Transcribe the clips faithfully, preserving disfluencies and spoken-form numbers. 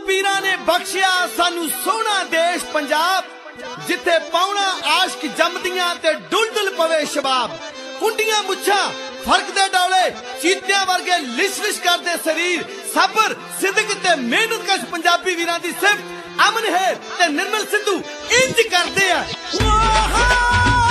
पीरां ने बख्शिया सानू सोहना देश पंजाब, जिथे पाउणा आशिक जमदियां ते डुल-डुल पवे शबाब। कुंडियां मुच्छां फर्क दे डौले, चीतियां वर्गे लिश लिश करदे शरीर, सबर सिदक ते मेहनत कश पंजाबी वीरां दी सिफत अमन है ते निर्मल सिद्धू इंज करदे आ।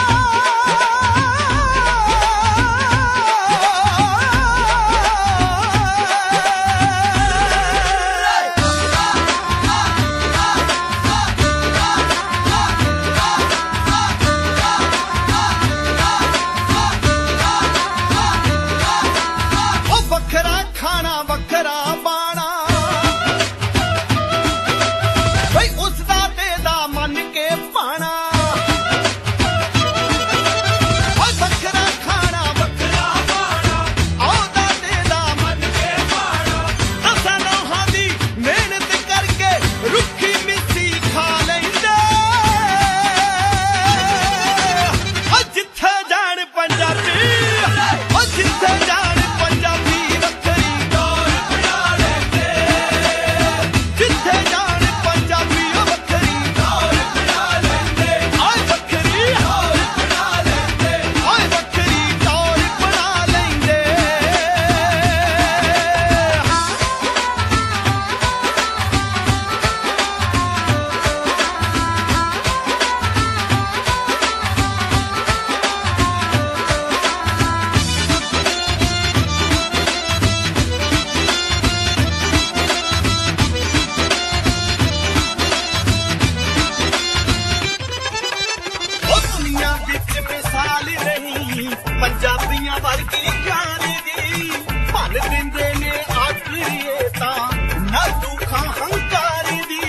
पंजाबियां वर्गी गाने दी भन दिंदे ने आखिए तां ना दुखा हंकारी दी।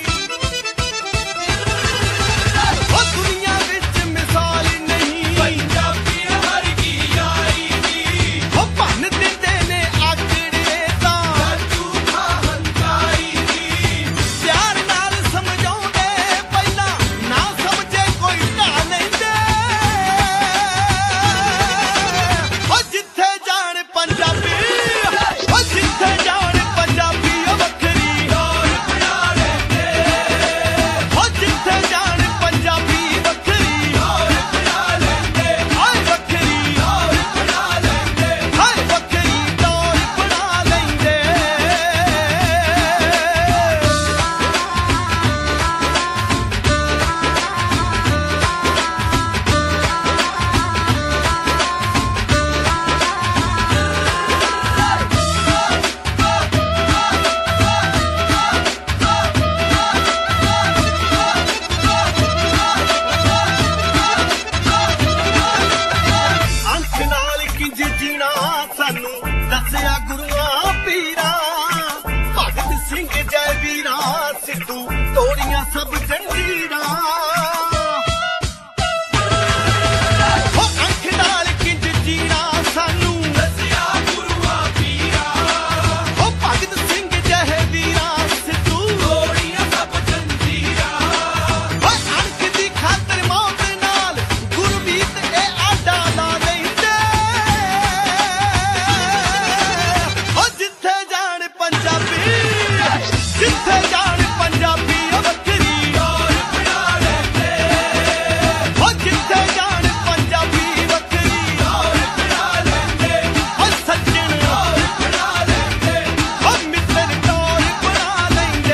ओ दुनिया विच मिसाल नहीं पंजाबियां वर्गी यारी दी, ओ भन दिंदे ने आखिए तां ना दुखा हंकारी दी। प्यार नाल समझाउंदे पहला ना समझे कोई ढा लैंदे, दसिया गुरुआ पीरा भगत सिंह जय वीरा सिद्धू तोड़ियां सब जंजीरा। हो अख नाल किंज जीना सानू दसिया गुरुआ पीरा, हो भगत सिंह जय वीरा सिद्धू तोड़ियां सब जंजीरा। हो अख दी खातर मौत नाल गुरमीत ए आडा ला लैंदे, जिथे जान पंजाबी वखरी और बना लेंदे, ओ जिथे जान पंजाबी वखरी और बना लेंदे, ओ सज्जन और बना लेंदे, ओ मित्र और बना लेंदे।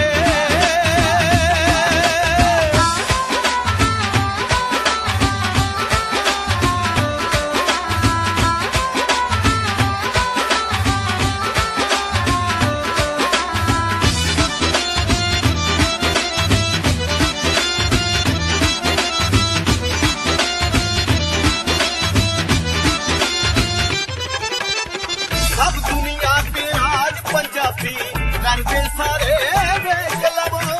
सब दुनिया पे आज पंजाबी करदे सारे वेख लवो।